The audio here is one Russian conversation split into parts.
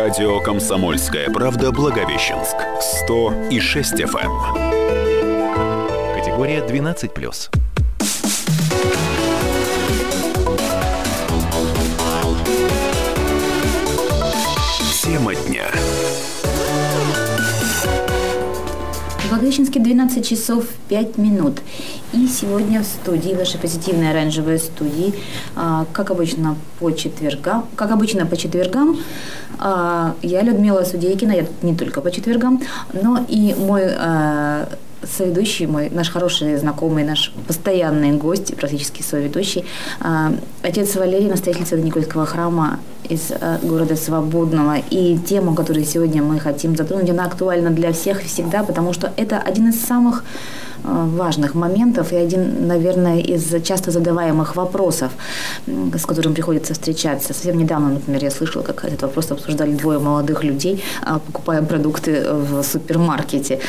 Радио «Комсомольская правда» Благовещенск. 100,6 FM. Категория 12+. Тема дня. В Благовещенске 12 часов 5 минут. И сегодня в студии, в нашей позитивной оранжевой студии, как обычно по четвергам, я, Людмила Судейкина, я не только по четвергам, но и мой соведущий, наш хороший знакомый, наш постоянный гость, практически соведущий, отец Валерий, настоятель Свято-Никольского храма из города Свободного. И тему, которую сегодня мы хотим затронуть, она актуальна для всех всегда, потому что это один из самых важных моментов и один, наверное, из часто задаваемых вопросов, с которым приходится встречаться. Совсем недавно, например, я слышала, как этот вопрос обсуждали двое молодых людей, покупая продукты в супермаркете.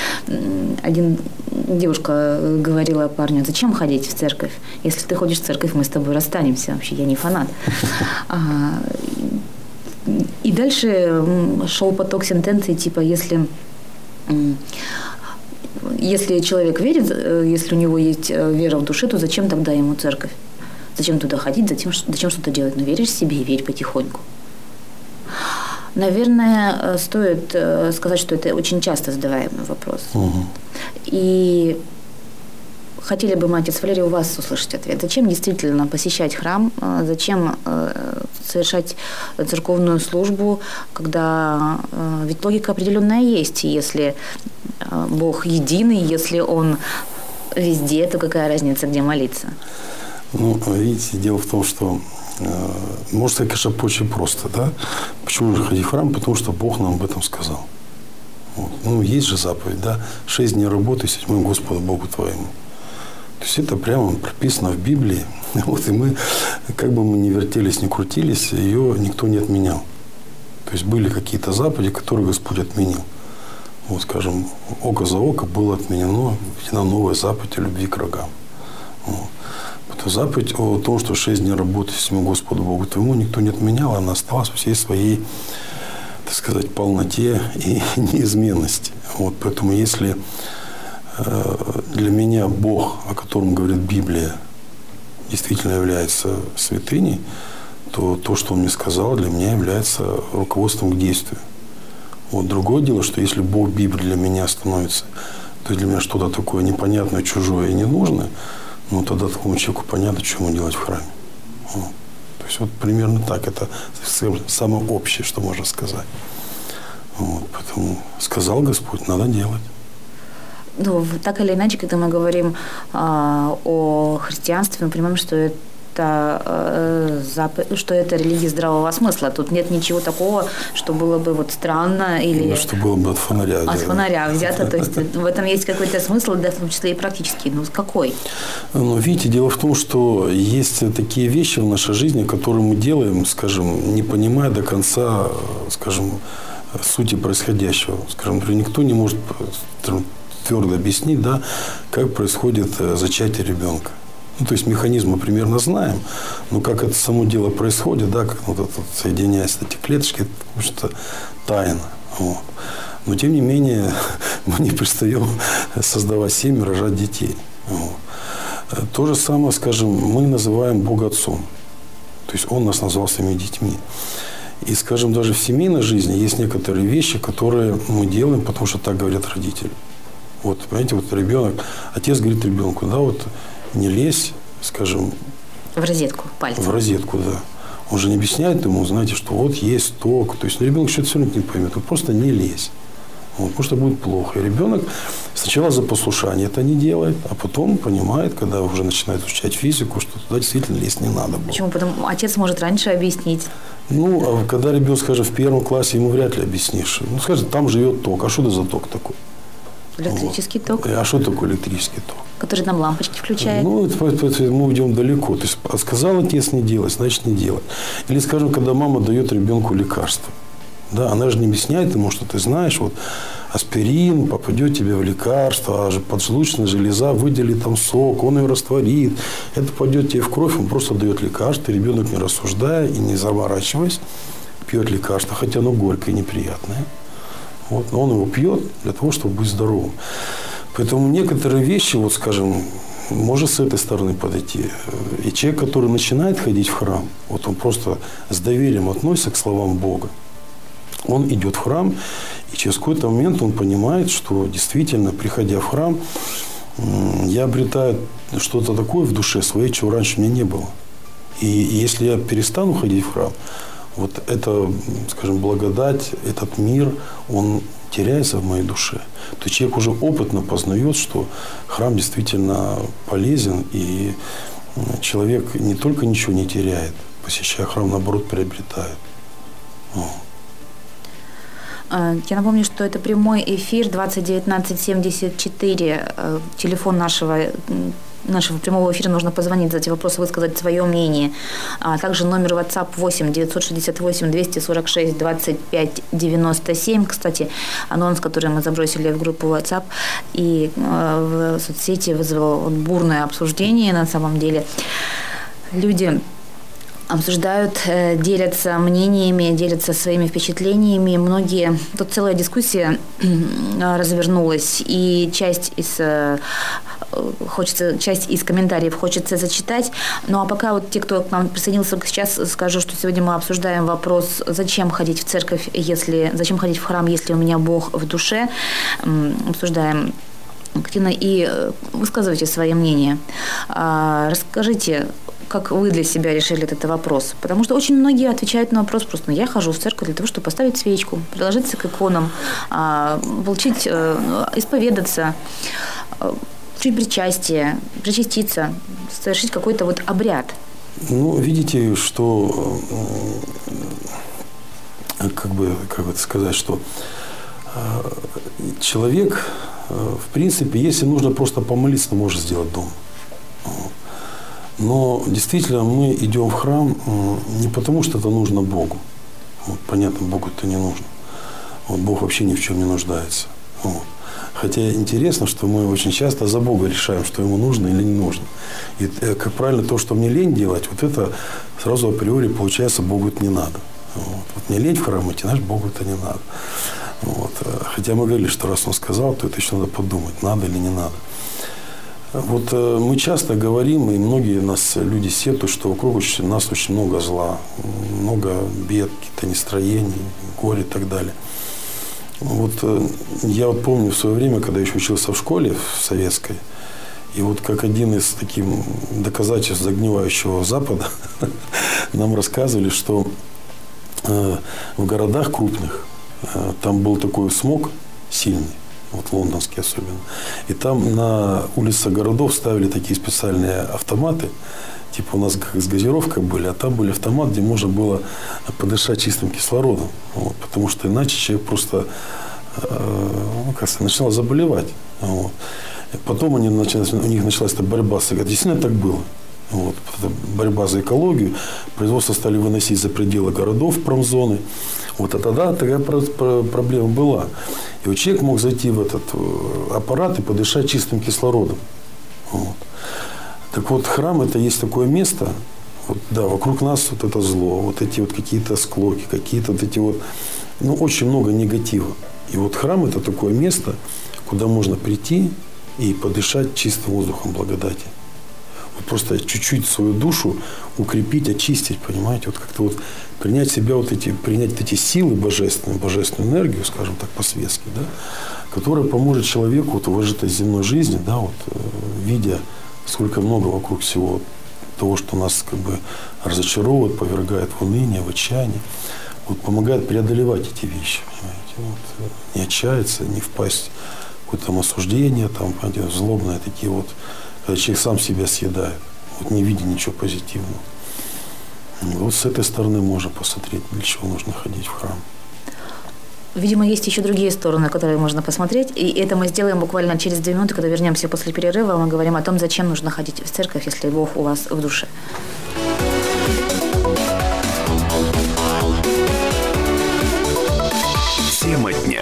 Девушка говорила парню: зачем ходить в церковь? Если ты ходишь в церковь, мы с тобой расстанемся. Вообще, я не фанат. И дальше шел поток сентенций, типа, если человек верит, если у него есть вера в душе, то зачем тогда ему церковь? Зачем туда ходить? Зачем что-то делать? Ну, веришь себе и верь потихоньку. Наверное, стоит сказать, что это очень часто задаваемый вопрос. Угу. И хотели бы мы, отец Валерий, у вас услышать ответ. Зачем действительно посещать храм? Зачем совершать церковную службу, когда ведь логика определенная есть. И если Бог единый, если Он везде, то какая разница, где молиться? Ну, видите, дело в том, что можно сказать, конечно, очень просто, да? Почему же ходить в храм? Потому что Бог нам об этом сказал. Вот. Ну, есть же заповедь, да? 6 дней работы, 7 Господу Богу твоему. То есть это прямо прописано в Библии. Вот, и мы, как бы мы ни вертелись, ни крутились, ее никто не отменял. То есть были какие-то заповеди, которые Господь отменил. Вот, скажем, око за око было отменено, введена новая заповедь о любви к врагам. Вот. Потом заповедь о том, что 6 дней работы 7 Господу Богу твоему, никто не отменял, она осталась во всей своей, так сказать, полноте и неизменности. Вот, поэтому если для меня Бог, о котором говорит Библия, действительно является святыней, то то, что Он мне сказал, для меня является руководством к действию. Вот. Другое дело, что если Бог Библии для меня становится, то есть для меня что-то такое непонятное, чужое и ненужное, ну, тогда такому человеку понятно, что ему делать в храме. Вот. То есть вот примерно так. Это самое общее, что можно сказать. Вот. Поэтому сказал Господь, надо делать. Ну, так или иначе, когда мы говорим о христианстве, мы понимаем, что это религия здравого смысла. Тут нет ничего такого, что было бы вот странно или... Что было бы от фонаря. От фонаря взято. То есть в этом есть какой-то смысл, да, в том числе и практический. Ну, какой? Ну, видите, дело в том, что есть такие вещи в нашей жизни, которые мы делаем, скажем, не понимая до конца, скажем, сути происходящего. Скажем, например, никто не может твердо объяснить, да, как происходит зачатие ребенка. Ну, то есть механизм мы примерно знаем, но как это само дело происходит, да, как вот это соединяются эти клеточки, это что-то тайна. Вот. Но тем не менее мы не перестаем создавать семьи, рожать детей. Вот. То же самое, скажем, мы называем Бога Отцом. То есть Он нас назвал своими детьми. И, скажем, даже в семейной жизни есть некоторые вещи, которые мы делаем, потому что так говорят родители. Вот, понимаете, вот ребенок, отец говорит ребенку, да, вот не лезь, скажем... В розетку пальцем. В розетку, да. Он же не объясняет ему, знаете, что вот есть ток. То есть ребенок что-то все равно не поймет. Вот просто не лезь. Вот, потому что будет плохо. И ребенок сначала за послушание это не делает, а потом понимает, когда уже начинает изучать физику, что туда действительно лезть не надо было. Почему? Потому отец может раньше объяснить. Ну, а когда ребенок, скажем, в 1 классе, ему вряд ли объяснишь. Ну, скажет, там живет ток. А что это за ток такой? Электрический ток. А что такое электрический ток? Который нам лампочки включает. Ну, мы уйдем далеко. То есть, сказал отец не делать, значит не делать. Или, скажем, когда мама дает ребенку лекарство. Да, она же не объясняет ему, что ты знаешь, вот аспирин попадет тебе в лекарство, а поджелудочная железа выделит там сок, он ее растворит. Это пойдет тебе в кровь, он просто дает лекарство. Ребенок, не рассуждая и не заморачиваясь, пьет лекарство, хотя оно горькое и неприятное. Вот, но он его пьет для того, чтобы быть здоровым. Поэтому некоторые вещи, вот скажем, можно с этой стороны подойти. И человек, который начинает ходить в храм, вот он просто с доверием относится к словам Бога. Он идет в храм, и через какой-то момент он понимает, что действительно, приходя в храм, я обретаю что-то такое в душе своей, чего раньше у меня не было. И если я перестану ходить в храм, вот это, скажем, благодать, этот мир, он теряется в моей душе. То есть человек уже опытно познает, что храм действительно полезен, и человек не только ничего не теряет, посещая храм, наоборот, приобретает. Я напомню, что это прямой эфир 2019-74, телефон нашего прямого эфира, нужно позвонить, задать вопрос, высказать свое мнение. Также номер WhatsApp 8 968 246 25 97. Кстати, анонс, который мы забросили в группу WhatsApp и в соцсети, вызвал бурное обсуждение на самом деле. Люди обсуждают, делятся мнениями, делятся своими впечатлениями. Многие... Тут целая дискуссия развернулась, и часть из комментариев хочется зачитать. Ну, а пока вот те, кто к нам присоединился сейчас, скажу, что сегодня мы обсуждаем вопрос, зачем ходить в церковь, зачем ходить в храм, если у меня Бог в душе. Обсуждаем активно и высказывайте свои мнения. Расскажите, как вы для себя решили этот вопрос? Потому что очень многие отвечают на вопрос просто: я хожу в церковь для того, чтобы поставить свечку, приложиться к иконам, получить, исповедаться, чуть причастие, причаститься, совершить какой-то вот обряд. Ну, видите, что, как бы это сказать, что человек, в принципе, если нужно просто помолиться, может сделать дома. Но действительно мы идем в храм не потому, что это нужно Богу. Вот, понятно, Богу это не нужно. Вот, Бог вообще ни в чем не нуждается. Вот. Хотя интересно, что мы очень часто за Бога решаем, что ему нужно или не нужно. И, как правильно, то, что мне лень делать, вот это сразу априори получается, Богу это не надо. Вот мне лень в храм идти, знаешь, Богу это не надо. Вот. Хотя мы говорили, что раз он сказал, то это еще надо подумать, надо или не надо. Вот мы часто говорим, и многие люди сетуют, что вокруг нас очень много зла, много бед, каких-то нестроений, горя и так далее. Вот я вот помню в свое время, когда еще учился в школе в советской, и вот как один из таких доказательств загнивающего Запада нам рассказывали, что в городах крупных там был такой смог сильный, вот лондонский особенно. И там на улицах городов ставили такие специальные автоматы, типа у нас как с газировкой были, а там были автоматы, где можно было подышать чистым кислородом. Вот, потому что иначе человек просто начинал заболевать. Вот. Потом у них началась эта борьба с экологией. Действительно так было. Вот. Борьба за экологию. Производство стали выносить за пределы городов, промзоны. Вот. А тогда такая проблема была. И вот человек мог зайти в этот аппарат и подышать чистым кислородом. Вот. Так вот, храм – это есть такое место, вот, да, вокруг нас вот это зло, вот эти вот какие-то склоки, какие-то вот эти вот, очень много негатива. И вот храм – это такое место, куда можно прийти и подышать чистым воздухом благодати. Вот просто чуть-чуть свою душу укрепить, очистить, понимаете, вот как-то вот принять в себя принять эти силы божественную энергию, скажем так, по-светски, да, которая поможет человеку вот в этой земной жизни, да, вот, видя, сколько много вокруг всего того, что нас как бы разочаровывает, повергает в уныние, в отчаяние, вот, помогает преодолевать эти вещи, понимаете, вот, не отчаяться, не впасть в какое-то осуждение, там, понимаете, злобные такие вот, когда человек сам себя съедает, вот, не видя ничего позитивного. Вот с этой стороны можно посмотреть, для чего нужно ходить в храм. Видимо, есть еще другие стороны, которые можно посмотреть. И это мы сделаем буквально через 2 минуты, когда вернемся после перерыва. Мы говорим о том, зачем нужно ходить в церковь, если Бог у вас в душе. Тема дня.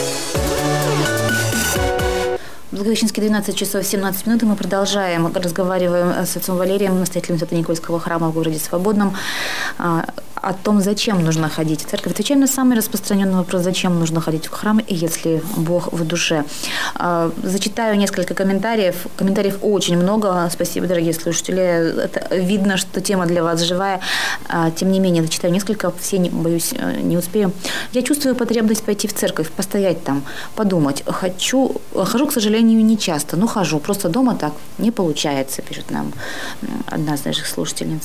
Благовещенский, 12 часов 17 минут, и мы продолжаем, разговариваем с отцом Валерием, настоятелем Свято-Никольского храма в городе Свободном, о том, зачем нужно ходить в церковь. Отвечаем на самый распространенный вопрос, зачем нужно ходить в храм, если Бог в душе. Зачитаю несколько комментариев. Комментариев очень много. Спасибо, дорогие слушатели. Это видно, что тема для вас живая. Тем не менее, зачитаю несколько. Все, боюсь, не успею. Я чувствую потребность пойти в церковь, постоять там, подумать. Хожу, к сожалению, не часто, но хожу. Просто дома так не получается, пишет нам одна из наших слушательниц.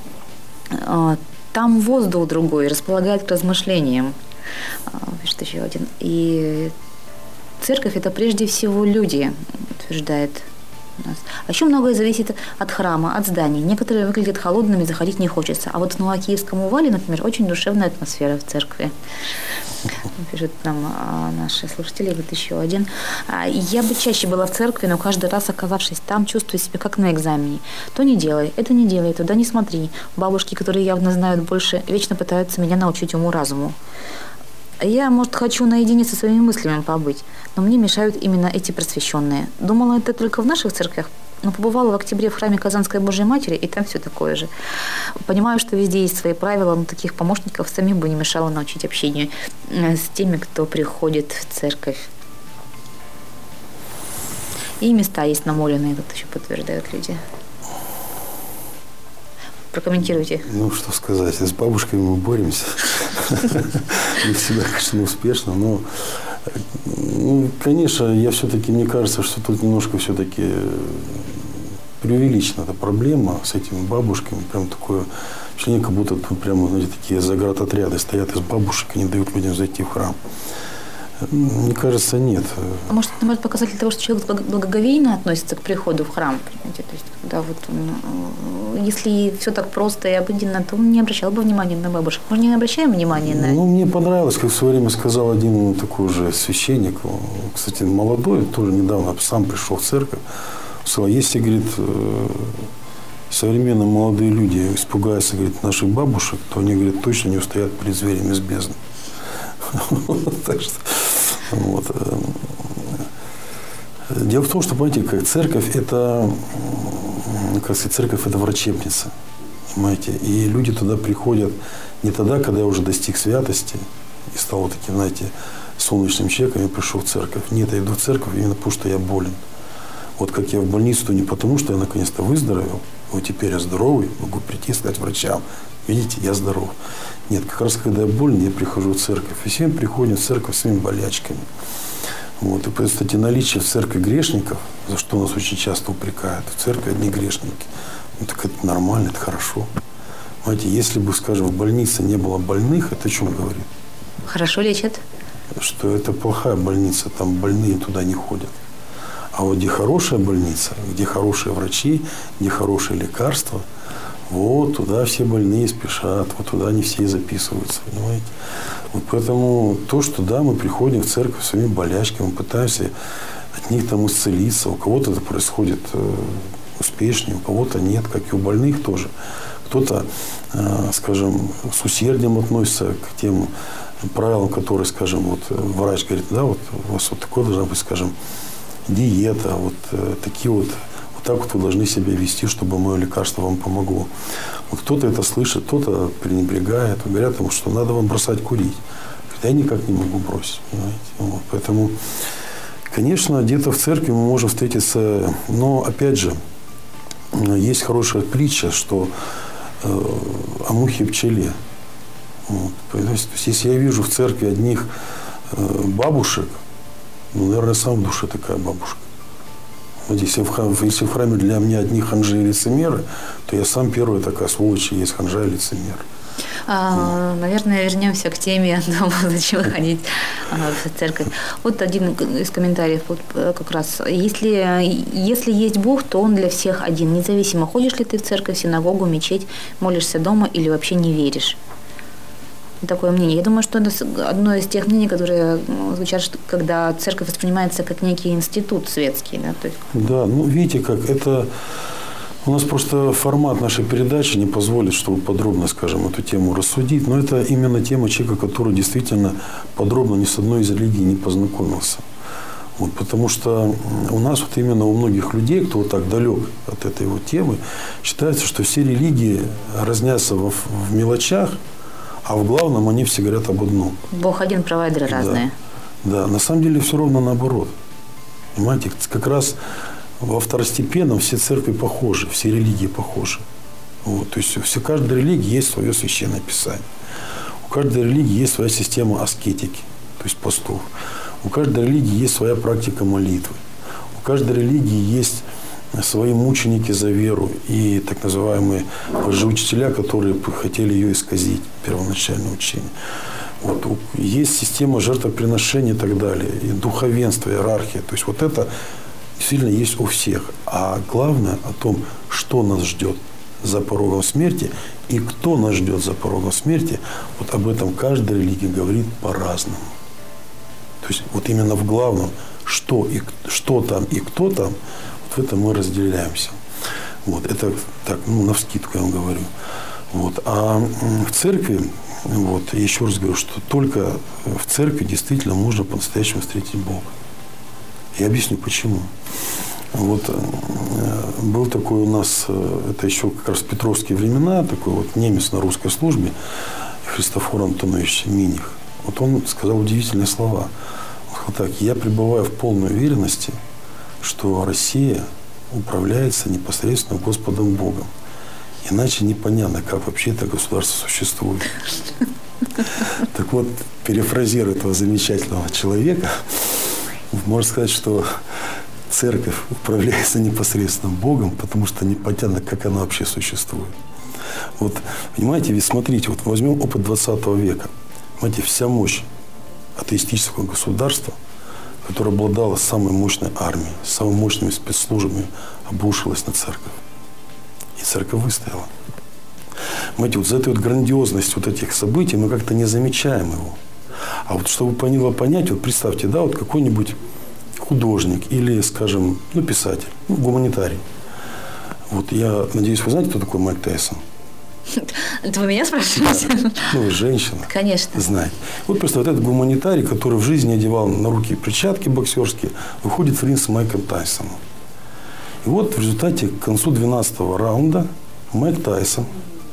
Там воздух другой, располагает к размышлениям, пишет еще один. И церковь – это прежде всего люди, утверждает нас. А еще многое зависит от храма, от зданий. Некоторые выглядят холодными, заходить не хочется. А вот в Новокиевском Увале, например, очень душевная атмосфера в церкви. Пишет нам наши слушатели. Вот еще один. Я бы чаще была в церкви, но каждый раз, оказавшись там, чувствую себя как на экзамене. То не делай, это не делай, туда не смотри. Бабушки, которые явно знают больше, вечно пытаются меня научить уму-разуму. Я, может, хочу наедине со своими мыслями побыть, но мне мешают именно эти просвещенные. Думала, это только в наших церквях, но побывала в октябре в храме Казанской Божьей Матери, и там все такое же. Понимаю, что везде есть свои правила, но таких помощников самим бы не мешало научить общению с теми, кто приходит в церковь. И места есть намоленные, тут еще подтверждают люди. Прокомментируйте. Ну, что сказать. С бабушками мы боремся. Не всегда, конечно, успешно. Но, конечно, мне кажется, что тут немножко все-таки преувеличена эта проблема с этими бабушками. Прям такое впечатление, как будто тут прямо, знаете, такие заградотряды стоят из бабушек и не дают людям зайти в храм. Мне кажется, нет. А может, это может показатель того, что человек благоговейно относится к приходу в храм? Понимаете? То есть, когда вот он, если все так просто и обыденно, то он не обращал бы внимания на бабушек. Мы не обращаем внимания на... Мне понравилось, как в свое время сказал один такой же священник, кстати, молодой, тоже недавно сам пришел в церковь, сказал, если, говорит, современные молодые люди испугаются, говорит, наших бабушек, то они, говорит, точно не устоят перед зверями из бездны. Так что, вот. Дело в том, что, понимаете, как церковь это, как сказать, церковь это врачебница, понимаете, и люди туда приходят не тогда, когда я уже достиг святости и стал вот таким, знаете, солнечным человеком, и пришел в церковь. Нет, я иду в церковь именно потому, что я болен. Вот как я в больницу, не потому, что я наконец-то выздоровел, вот теперь я здоровый, могу прийти и сказать врачам, видите, я здоров. Нет, как раз когда я болен, я прихожу в церковь. И все приходят в церковь своими болячками. Вот. И, кстати, наличие в церкви грешников, за что нас очень часто упрекают, в церкви одни грешники. Ну, так это нормально, это хорошо. Понимаете, если бы, скажем, в больнице не было больных, это о чем говорит? Хорошо лечат. Что это плохая больница, там больные туда не ходят. А вот где хорошая больница, где хорошие врачи, где хорошие лекарства, вот туда все больные спешат, вот туда они все и записываются, понимаете. Вот поэтому то, что да, мы приходим в церковь своими болячками, мы пытаемся от них там исцелиться, у кого-то это происходит успешнее, у кого-то нет, как и у больных тоже. Кто-то, скажем, с усердием относится к тем правилам, которые, скажем, вот врач говорит, да, вот у вас вот такое должна быть, скажем, диета, вот такие вот так вот вы должны себя вести, чтобы мое лекарство вам помогло. Вот кто-то это слышит, кто-то пренебрегает, говорят ему, что надо вам бросать курить. Я никак не могу бросить, понимаете. Вот. Поэтому, конечно, где-то в церкви мы можем встретиться, но, опять же, есть хорошая притча, что о мухе и пчеле. Вот. То есть, если я вижу в церкви одних бабушек, наверное, сам в душе такая бабушка. Вот если в храме для меня одни ханжи и лицемеры, то я сам первый такая сволочь и есть ханжа и лицемер. Наверное, вернемся к теме дома, зачем ходить в церковь. Вот один из комментариев как раз. Если есть Бог, то Он для всех один. Независимо, ходишь ли ты в церковь, синагогу, мечеть, молишься дома или вообще не веришь. Такое мнение. Я думаю, что это одно из тех мнений, которые звучат, когда церковь воспринимается как некий институт светский. Да, то есть... да, видите, как это... У нас просто формат нашей передачи не позволит, чтобы подробно, скажем, эту тему рассудить. Но это именно тема человека, который действительно подробно ни с одной из религий не познакомился. Вот, потому что у нас вот именно у многих людей, кто вот так далек от этой вот темы, считается, что все религии разнятся в мелочах, А в главном они все говорят об одном. Бог один, провайдеры разные. Да, на самом деле все ровно наоборот. Понимаете, как раз во второстепенном все церкви похожи, все религии похожи. Вот, то есть у каждой религии есть свое священное писание. У каждой религии есть своя система аскетики, то есть постов. У каждой религии есть своя практика молитвы. У каждой религии есть свои мученики за веру и так называемые лжеучителя, которые хотели ее исказить, первоначальное учение. Вот, есть система жертвоприношений и так далее, и духовенство, иерархия. То есть вот это действительно есть у всех. А главное о том, что нас ждет за порогом смерти и кто нас ждет за порогом смерти, вот об этом каждая религия говорит по-разному. То есть вот именно в главном, что там и кто там, вот в этом мы разделяемся. Вот, это так, навскидку я вам говорю. Вот. А в церкви, вот, я еще раз говорю, что только в церкви действительно можно по-настоящему встретить Бога. Я объясню, почему. Вот был такой у нас, это еще как раз в петровские времена, такой вот немец на русской службе, Христофор Антонович Миних. Вот он сказал удивительные слова. Он сказал так: я пребываю в полной уверенности, что Россия управляется непосредственно Господом Богом. Иначе непонятно, как вообще это государство существует. Так вот, перефразируя этого замечательного человека, можно сказать, что церковь управляется непосредственно Богом, потому что непонятно, как она вообще существует. Вот, понимаете, ведь смотрите, вот возьмем опыт 20 века. Понимаете, вся мощь атеистического государства, которое обладало самой мощной армией, самыми мощными спецслужбами, обрушилась на церковь. И церковь выстояла. Понимаете, вот за этой вот грандиозность вот этих событий мы как-то не замечаем его. А вот чтобы понять, вот представьте, да, вот какой-нибудь художник или, скажем, писатель, гуманитарий. Вот я надеюсь, вы знаете, кто такой Майк Тайсон? Это вы меня спрашиваете? Вы женщина. Конечно. Знаете. Вот просто вот этот гуманитарий, который в жизни одевал на руки перчатки боксерские, выходит в ринг с Майком Тайсоном. И вот в результате к концу 12-го раунда Майк Тайсон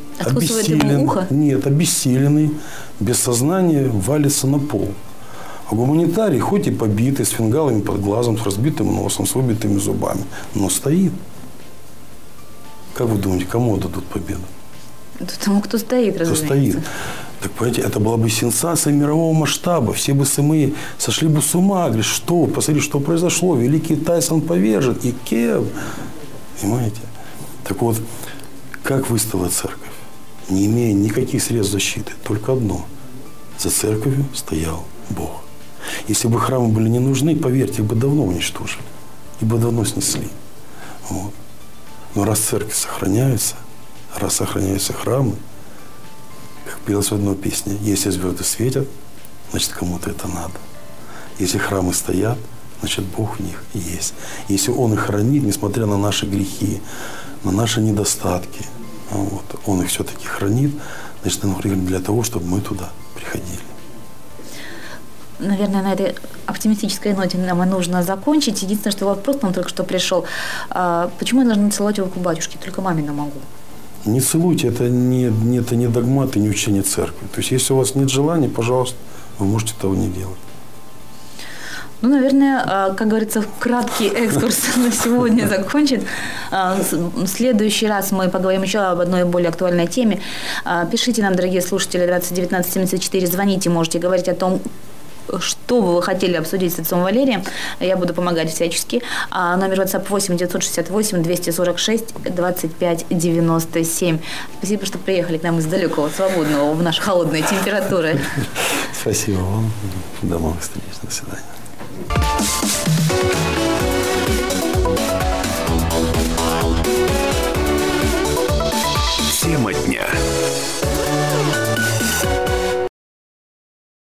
обессиленный, без сознания, валится на пол. А гуманитарий, хоть и побитый, с фингалами под глазом, с разбитым носом, с выбитыми зубами, но стоит. Как вы думаете, кому отдадут победу? Тому, кто стоит, разумеется. Кто стоит. Так, понимаете, это была бы сенсация мирового масштаба. Все бы СМИ сошли бы с ума. Говорят, что, посмотрите, что произошло. Великий Тайсон повержен. И кем? Понимаете? Так вот, как выстояла церковь? Не имея никаких средств защиты. Только одно. За церковью стоял Бог. Если бы храмы были не нужны, поверьте, их бы давно уничтожили. Их бы давно снесли. Вот. Но раз церковь сохраняется, раз сохраняются храмы, как пелось в одной песне, если звезды светят, значит, кому-то это надо. Если храмы стоят, значит, Бог в них есть. Если Он их хранит, несмотря на наши грехи, на наши недостатки, вот, Он их все-таки хранит, значит, Он хранит для того, чтобы мы туда приходили. Наверное, на этой оптимистической ноте нам и нужно закончить. Единственное, что вопрос нам только что пришел. Почему я должна целовать руку батюшки? Только мамину могу. Не целуйте, это не догмат и не учение церкви. То есть, если у вас нет желания, пожалуйста, вы можете этого не делать. Наверное, как говорится, краткий экскурс на сегодня закончит. В следующий раз мы поговорим еще об одной более актуальной теме. Пишите нам, дорогие слушатели, 2019-74, звоните, можете говорить о том, что бы вы хотели обсудить с отцом Валерием. Я буду помогать всячески. Номер WhatsApp 8 968 246 25 97. Спасибо, что приехали к нам из далекого, свободного, в наши холодные температуры. Спасибо вам. До новых встреч. До свидания.